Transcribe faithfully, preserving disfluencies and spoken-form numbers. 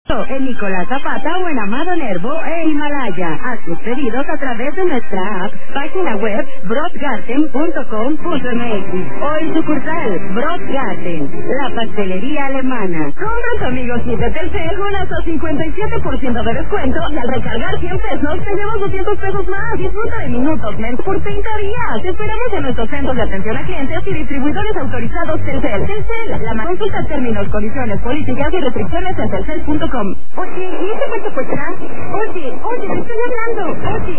En Nicolás Zapata o en Amado Nervo e Himalaya. Haz tus pedidos a través de nuestra app, página web brotgarten punto com punto m x o en sucursal Brotgarten, la pastelería alemana. Compra tu amigo kit de Telcel con hasta cincuenta y siete por ciento de descuento y al recargar cien pesos te llevas doscientos pesos más. Disfruta de minutos menos por treinta días. Te esperamos en nuestros centros de atención a clientes y distribuidores autorizados Telcel. Telcel, la consulta términos, condiciones, políticas y restricciones en telcel punto com. Oye, ¿y ese cuánto cuesta? Oye, oye, te estoy hablando. Oye.